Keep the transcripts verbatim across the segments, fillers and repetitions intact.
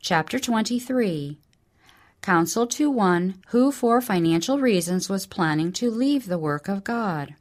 Chapter twenty-three. Counsel to one who for financial reasons was planning to leave the work of God.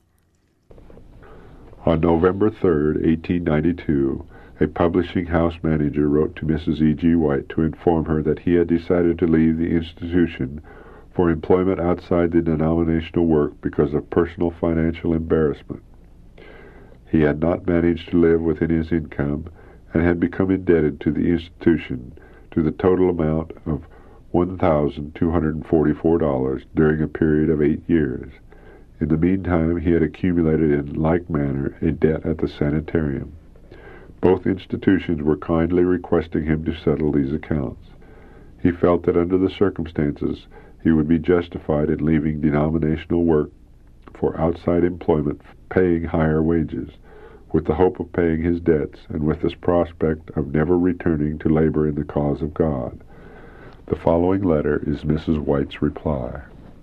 On November third, eighteen ninety-two, a publishing house manager wrote to Missus E G White to inform her that he had decided to leave the institution for employment outside the denominational work because of personal financial embarrassment. He had not managed to live within his income and had become indebted to the institution to the total amount of one thousand two hundred forty-four dollars during a period of eight years. In the meantime, he had accumulated in like manner a debt at the sanitarium. Both institutions were kindly requesting him to settle these accounts. He felt that under the circumstances he would be justified in leaving denominational work for outside employment paying higher wages, with the hope of paying his debts and with this prospect of never returning to labor in the cause of God. The following letter is Missus White's reply.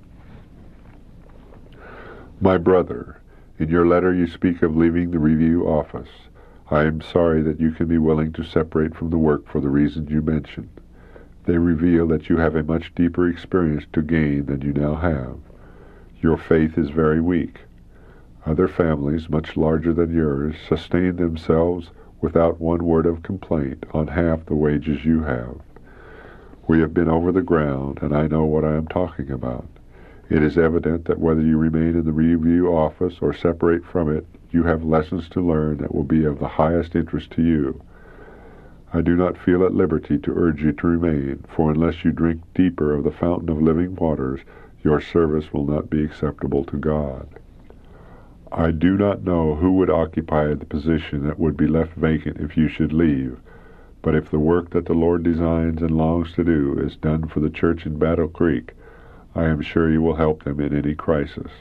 My brother, in your letter you speak of leaving the review office. I am sorry that you can be willing to separate from the work for the reasons you mentioned. They reveal that you have a much deeper experience to gain than you now have. Your faith is very weak. Other families, much larger than yours, sustain themselves without one word of complaint on half the wages you have. We have been over the ground, and I know what I am talking about. It is evident that whether you remain in the review office or separate from it, you have lessons to learn that will be of the highest interest to you. I do not feel at liberty to urge you to remain, for unless you drink deeper of the fountain of living waters, your service will not be acceptable to God. I do not know who would occupy the position that would be left vacant if you should leave, but if the work that the Lord designs and longs to do is done for the church in Battle Creek, I am sure you will help them in any crisis.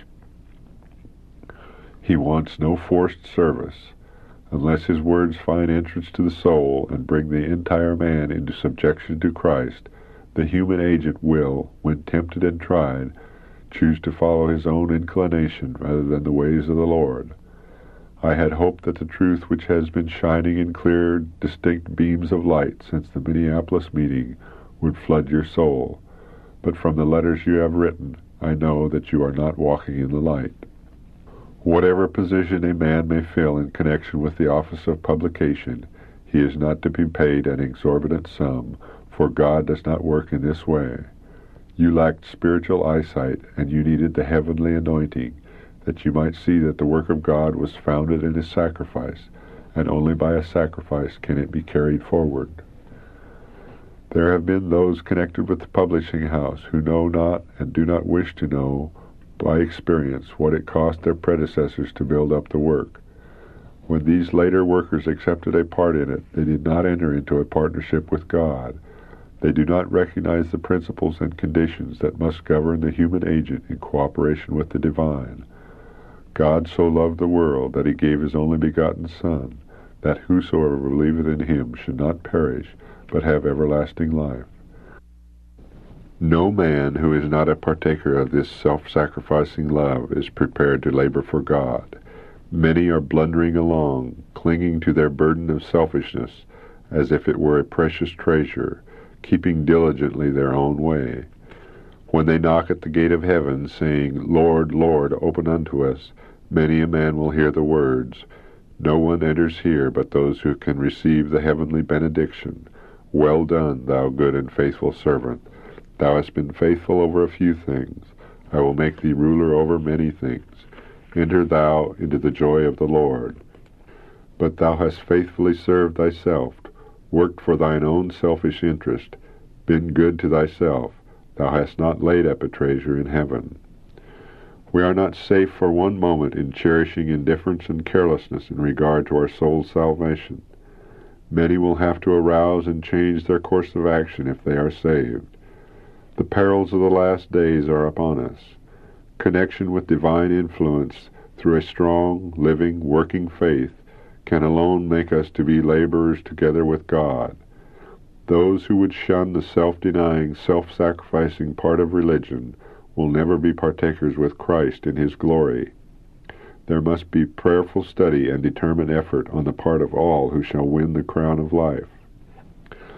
He wants no forced service. Unless his words find entrance to the soul and bring the entire man into subjection to Christ, the human agent will, when tempted and tried, choose to follow his own inclination rather than the ways of the Lord. I had hoped that the truth which has been shining in clear, distinct beams of light since the Minneapolis meeting would flood your soul, but from the letters you have written, I know that you are not walking in the light. Whatever position a man may fill in connection with the office of publication, he is not to be paid an exorbitant sum, for God does not work in this way. You lacked spiritual eyesight, and you needed the heavenly anointing, that you might see that the work of God was founded in a sacrifice, and only by a sacrifice can it be carried forward. There have been those connected with the publishing house who know not and do not wish to know by experience what it cost their predecessors to build up the work. When these later workers accepted a part in it, they did not enter into a partnership with God. They do not recognize the principles and conditions that must govern the human agent in cooperation with the divine. God so loved the world that he gave his only begotten Son, that whosoever believeth in him should not perish, but have everlasting life. No man who is not a partaker of this self-sacrificing love is prepared to labor for God. Many are blundering along, clinging to their burden of selfishness as if it were a precious treasure, keeping diligently their own way. When they knock at the gate of heaven, saying, Lord, Lord, open unto us, many a man will hear the words, No one enters here but those who can receive the heavenly benediction. Well done, thou good and faithful servant. Thou hast been faithful over a few things. I will make thee ruler over many things. Enter thou into the joy of the Lord. But thou hast faithfully served thyself, worked for thine own selfish interest, been good to thyself. Thou hast not laid up a treasure in heaven. We are not safe for one moment in cherishing indifference and carelessness in regard to our soul's salvation. Many will have to arouse and change their course of action if they are saved. The perils of the last days are upon us. Connection with divine influence through a strong, living, working faith can alone make us to be laborers together with God. Those who would shun the self-denying, self-sacrificing part of religion will never be partakers with Christ in his glory. There must be prayerful study and determined effort on the part of all who shall win the crown of life.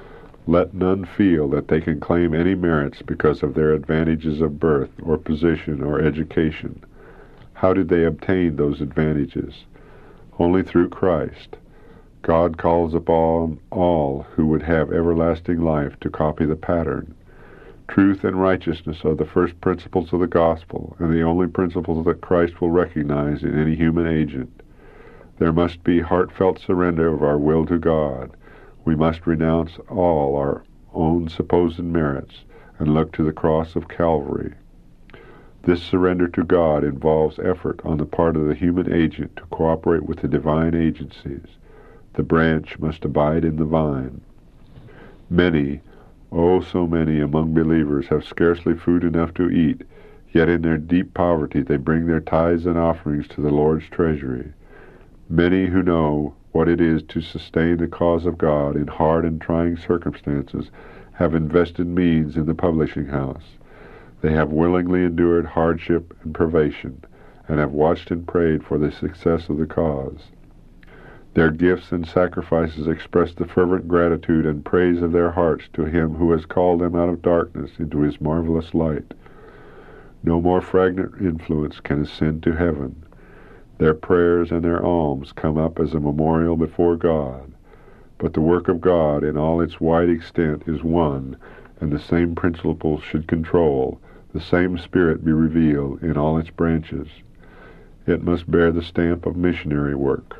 Let none feel that they can claim any merits because of their advantages of birth or position or education. How did they obtain those advantages? Only through Christ. God calls upon all who would have everlasting life to copy the pattern. Truth and righteousness are the first principles of the gospel, and the only principles that Christ will recognize in any human agent. There must be heartfelt surrender of our will to God. We must renounce all our own supposed merits and look to the cross of Calvary. This surrender to God involves effort on the part of the human agent to cooperate with the divine agencies. The branch must abide in the vine. Many, oh, so many among believers have scarcely food enough to eat, yet in their deep poverty they bring their tithes and offerings to the Lord's treasury. Many who know what it is to sustain the cause of God in hard and trying circumstances have invested means in the publishing house. They have willingly endured hardship and privation, and have watched and prayed for the success of the cause. Their gifts and sacrifices express the fervent gratitude and praise of their hearts to Him who has called them out of darkness into His marvelous light. No more fragrant influence can ascend to heaven. Their prayers and their alms come up as a memorial before God. But the work of God in all its wide extent is one, and the same principles should control, the same Spirit be revealed in all its branches. It must bear the stamp of missionary work.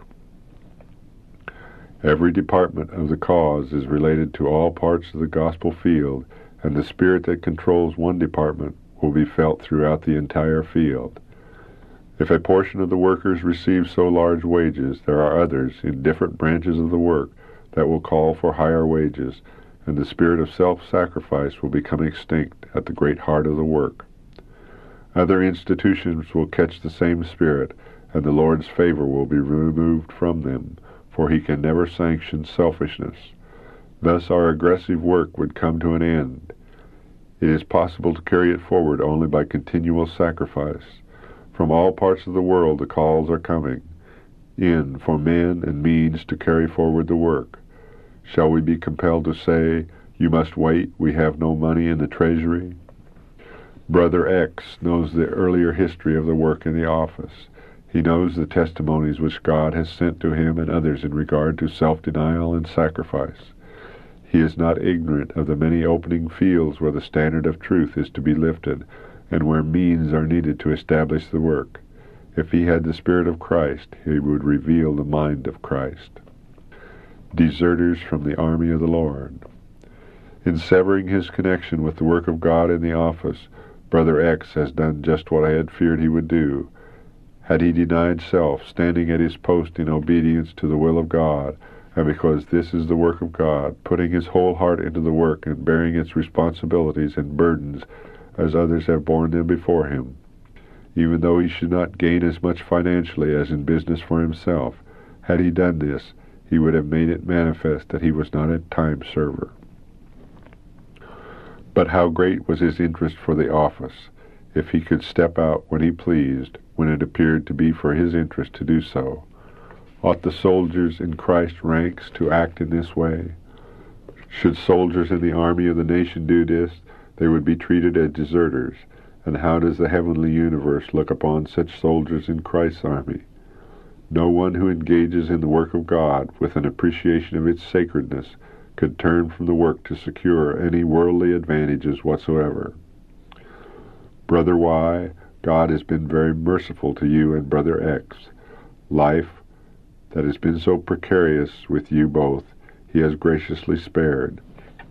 Every department of the cause is related to all parts of the gospel field, and the spirit that controls one department will be felt throughout the entire field. If a portion of the workers receive so large wages, there are others in different branches of the work that will call for higher wages, and the spirit of self-sacrifice will become extinct at the great heart of the work. Other institutions will catch the same spirit, and the Lord's favor will be removed from them, for He can never sanction selfishness. Thus our aggressive work would come to an end. It is possible to carry it forward only by continual sacrifice. From all parts of the world the calls are coming in for men and means to carry forward the work. Shall we be compelled to say, "You must wait, we have no money in the treasury"? Brother X knows the earlier history of the work in the office. He knows the testimonies which God has sent to him and others in regard to self-denial and sacrifice. He is not ignorant of the many opening fields where the standard of truth is to be lifted, and where means are needed to establish the work. If he had the Spirit of Christ, he would reveal the mind of Christ. Deserters from the army of the Lord. In severing his connection with the work of God in the office, Brother X has done just what I had feared he would do. Had he denied self, standing at his post in obedience to the will of God, and because this is the work of God, putting his whole heart into the work and bearing its responsibilities and burdens as others have borne them before him, even though he should not gain as much financially as in business for himself, had he done this, he would have made it manifest that he was not a time server. But how great was his interest for the office, if he could step out when he pleased, when it appeared to be for his interest to do so. Ought the soldiers in Christ's ranks to act in this way? Should soldiers in the army of the nation do this, they would be treated as deserters. And how does the heavenly universe look upon such soldiers in Christ's army? No one who engages in the work of God with an appreciation of its sacredness could turn from the work to secure any worldly advantages whatsoever. Brother Y, God has been very merciful to you and Brother X. Life that has been so precarious with you both, He has graciously spared.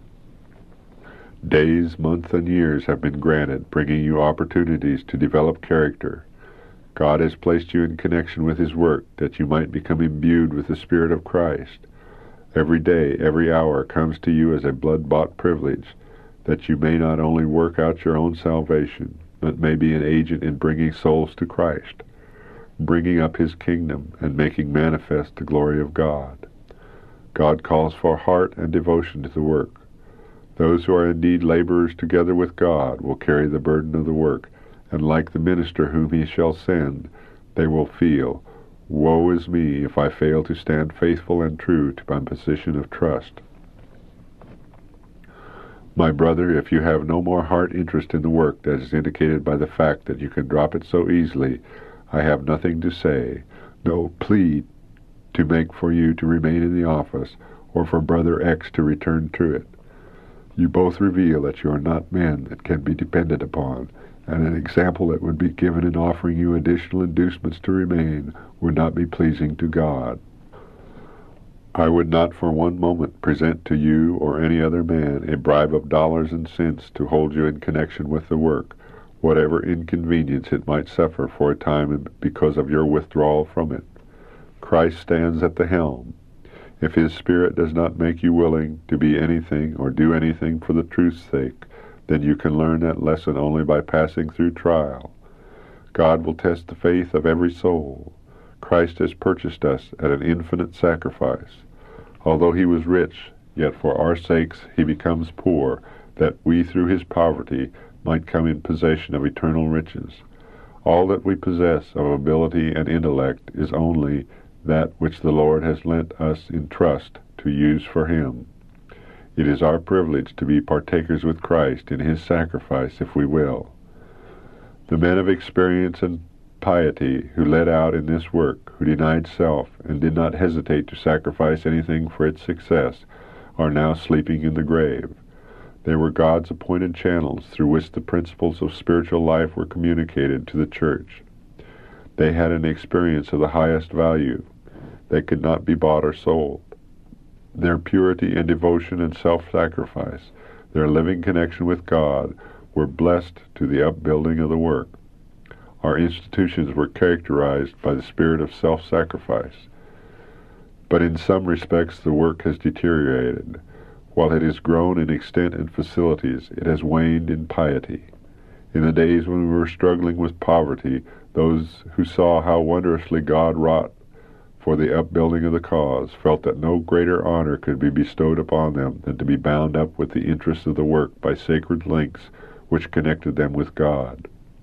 Days, months, and years have been granted, bringing you opportunities to develop character. God has placed you in connection with His work, that you might become imbued with the Spirit of Christ. Every day, every hour comes to you as a blood-bought privilege, that you may not only work out your own salvation, but may be an agent in bringing souls to Christ, bringing up His kingdom, and making manifest the glory of God. God calls for heart and devotion to the work. Those who are indeed laborers together with God will carry the burden of the work, and like the minister whom He shall send, they will feel, "Woe is me if I fail to stand faithful and true to my position of trust." My brother, if you have no more heart interest in the work that is indicated by the fact that you can drop it so easily, I have nothing to say, no plea to make for you to remain in the office, or for Brother X to return to it. You both reveal that you are not men that can be depended upon, and an example that would be given in offering you additional inducements to remain would not be pleasing to God. I would not for one moment present to you or any other man a bribe of dollars and cents to hold you in connection with the work, whatever inconvenience it might suffer for a time because of your withdrawal from it. Christ stands at the helm. If his Spirit does not make you willing to be anything or do anything for the truth's sake, then you can learn that lesson only by passing through trial. God will test the faith of every soul. Christ has purchased us at an infinite sacrifice. Although he was rich, yet for our sakes he becomes poor, that we through his poverty might come in possession of eternal riches. All that we possess of ability and intellect is only that which the Lord has lent us in trust to use for him. It is our privilege to be partakers with Christ in his sacrifice if we will. The men of experience and piety who led out in this work, who denied self and did not hesitate to sacrifice anything for its success, are now sleeping in the grave. They were God's appointed channels through which the principles of spiritual life were communicated to the church. They had an experience of the highest value. They could not be bought or sold. Their purity and devotion and self-sacrifice, their living connection with God, were blessed to the upbuilding of the work. Our institutions were characterized by the spirit of self-sacrifice. But in some respects the work has deteriorated. While it has grown in extent and facilities, it has waned in piety. In the days when we were struggling with poverty, those who saw how wondrously God wrought for the upbuilding of the cause felt that no greater honor could be bestowed upon them than to be bound up with the interests of the work by sacred links which connected them with God.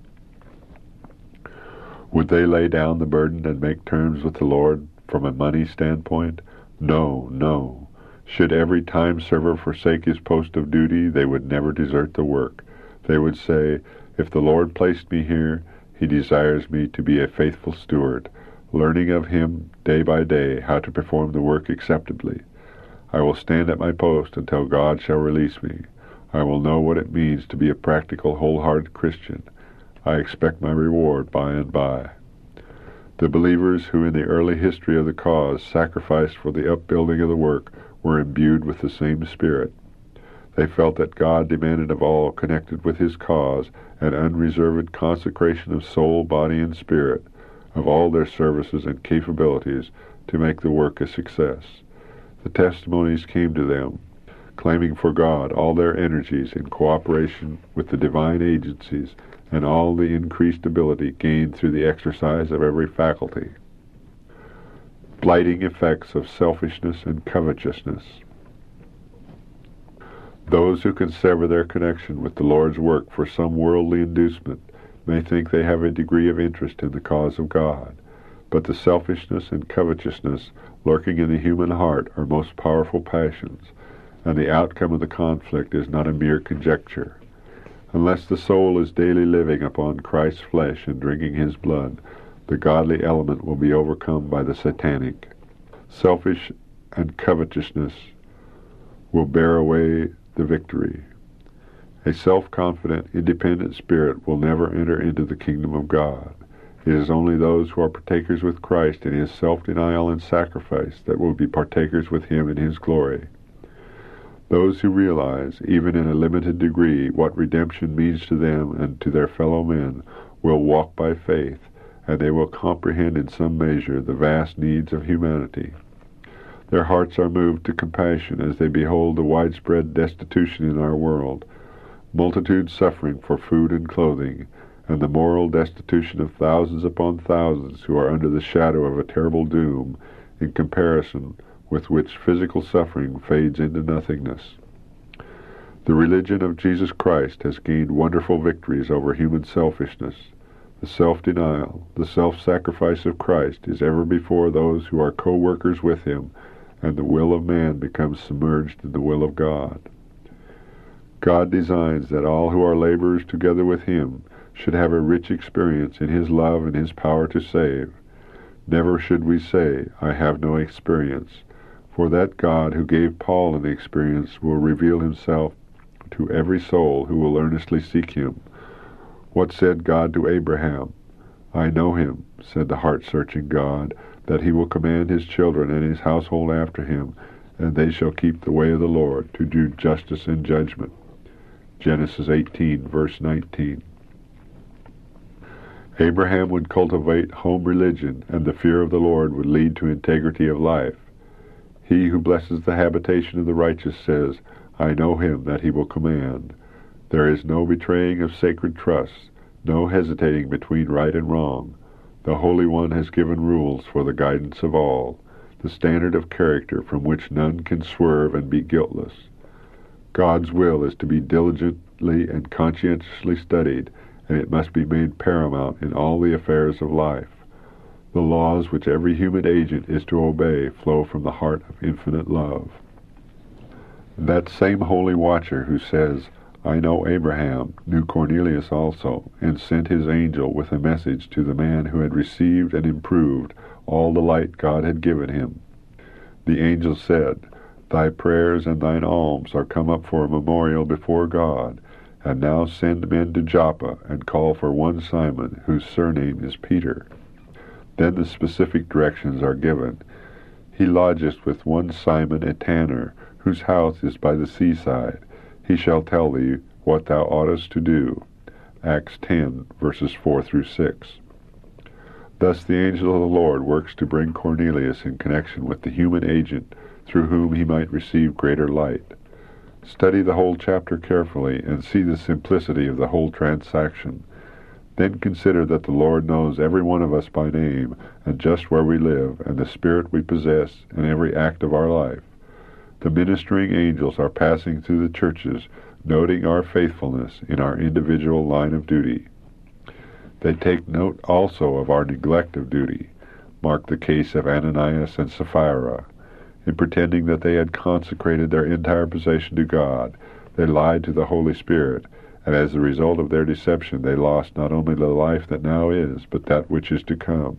Would they lay down the burden and make terms with the Lord from a money standpoint? No, no. Should every time server forsake his post of duty, they would never desert the work. They would say, if the Lord placed me here, he desires me to be a faithful steward, learning of him day by day how to perform the work acceptably. I will stand at my post until God shall release me. I will know what it means to be a practical, wholehearted Christian. I expect my reward by and by. The believers who in the early history of the cause sacrificed for the upbuilding of the work were imbued with the same spirit. They felt that God demanded of all connected with his cause an unreserved consecration of soul, body, and spirit, of all their services and capabilities to make the work a success. The testimonies came to them, claiming for God all their energies in cooperation with the divine agencies and all the increased ability gained through the exercise of every faculty. Blighting effects of selfishness and covetousness. Those who can sever their connection with the Lord's work for some worldly inducement may think they have a degree of interest in the cause of God, but the selfishness and covetousness lurking in the human heart are most powerful passions, and the outcome of the conflict is not a mere conjecture. Unless the soul is daily living upon Christ's flesh and drinking his blood, the godly element will be overcome by the satanic. Selfish and covetousness will bear away the victory. A self-confident, independent spirit will never enter into the kingdom of God. It is only those who are partakers with Christ in his self-denial and sacrifice that will be partakers with him in his glory. Those who realize, even in a limited degree, what redemption means to them and to their fellow men will walk by faith, and they will comprehend in some measure the vast needs of humanity. Their hearts are moved to compassion as they behold the widespread destitution in our world, multitudes suffering for food and clothing, and the moral destitution of thousands upon thousands who are under the shadow of a terrible doom, in comparison with which physical suffering fades into nothingness. The religion of Jesus Christ has gained wonderful victories over human selfishness. The self-denial, the self-sacrifice of Christ is ever before those who are co-workers with him, and the will of man becomes submerged in the will of God. God designs that all who are laborers together with him should have a rich experience in his love and his power to save. Never should we say, I have no experience, for that God who gave Paul an experience will reveal himself to every soul who will earnestly seek him. What said God to Abraham? I know him, said the heart-searching God, that he will command his children and his household after him, and they shall keep the way of the Lord, to do justice and judgment. Genesis eighteen, verse nineteen. Abraham would cultivate home religion, and the fear of the Lord would lead to integrity of life. He who blesses the habitation of the righteous says, I know him that he will command. There is no betraying of sacred trusts, no hesitating between right and wrong. The Holy One has given rules for the guidance of all, the standard of character from which none can swerve and be guiltless. God's will is to be diligently and conscientiously studied, and it must be made paramount in all the affairs of life. The laws which every human agent is to obey flow from the heart of infinite love. That same holy watcher who says, I know Abraham, knew Cornelius also, and sent his angel with a message to the man who had received and improved all the light God had given him. The angel said, Thy prayers and thine alms are come up for a memorial before God, and now send men to Joppa, and call for one Simon, whose surname is Peter. Then the specific directions are given. He lodgeth with one Simon a tanner, whose house is by the seaside. He shall tell thee what thou oughtest to do. Acts ten, verses four through six. Thus the angel of the Lord works to bring Cornelius in connection with the human agent through whom he might receive greater light. Study the whole chapter carefully and see the simplicity of the whole transaction. Then consider that the Lord knows every one of us by name, and just where we live, and the spirit we possess in every act of our life. The ministering angels are passing through the churches, noting our faithfulness in our individual line of duty. They take note also of our neglect of duty. Mark the case of Ananias and Sapphira. In pretending that they had consecrated their entire possession to God, they lied to the Holy Spirit, and as a result of their deception they lost not only the life that now is, but that which is to come.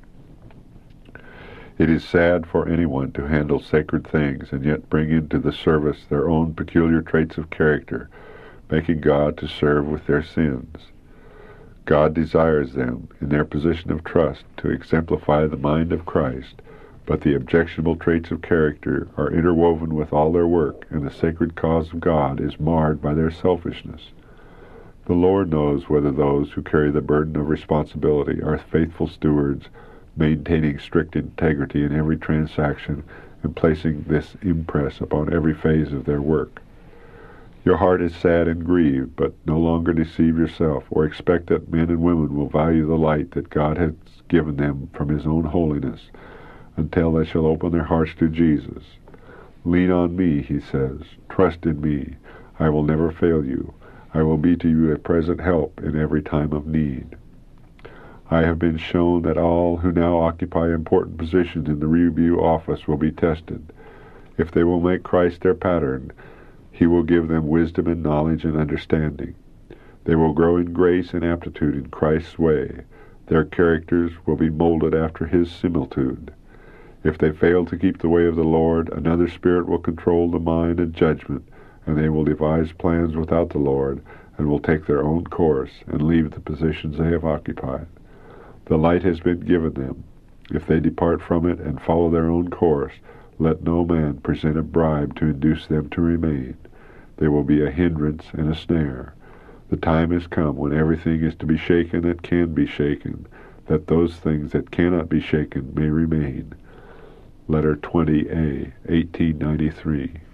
It is sad for anyone to handle sacred things and yet bring into the service their own peculiar traits of character, making God to serve with their sins. God desires them, in their position of trust, to exemplify the mind of Christ, but the objectionable traits of character are interwoven with all their work, and the sacred cause of God is marred by their selfishness. The Lord knows whether those who carry the burden of responsibility are faithful stewards, maintaining strict integrity in every transaction, and placing this impress upon every phase of their work. Your heart is sad and grieved, but no longer deceive yourself, or expect that men and women will value the light that God has given them from his own holiness, until they shall open their hearts to Jesus. Lean on me, he says. Trust in me. I will never fail you. I will be to you a present help in every time of need. I have been shown that all who now occupy important positions in the review office will be tested. If they will make Christ their pattern, he will give them wisdom and knowledge and understanding. They will grow in grace and aptitude in Christ's way. Their characters will be molded after his similitude. If they fail to keep the way of the Lord, another spirit will control the mind and judgment, and they will devise plans without the Lord, and will take their own course, and leave the positions they have occupied. The light has been given them. If they depart from it and follow their own course, let no man present a bribe to induce them to remain. They will be a hindrance and a snare. The time has come when everything is to be shaken that can be shaken, that those things that cannot be shaken may remain. Letter twenty A, eighteen ninety-three.